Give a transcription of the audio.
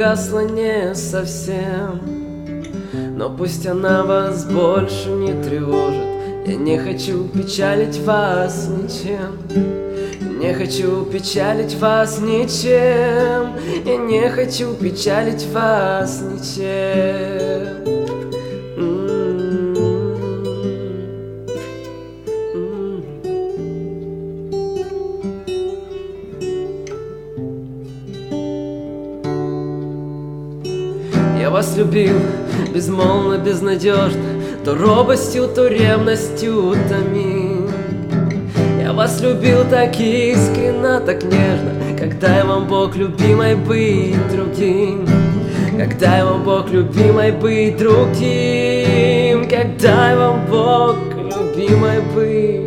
погасла не совсем, но пусть она вас больше не тревожит. Я не хочу печалить вас ничем, не хочу печалить вас ничем, я не хочу печалить вас ничем. Я вас любил безмолвно, безнадежно, то робостью, то ревностью томим. Я вас любил так искренно, так нежно, как дай вам Бог, любимой, быть другим. Как дай вам Бог, любимой, быть другим. Как дай вам Бог, любимой, быть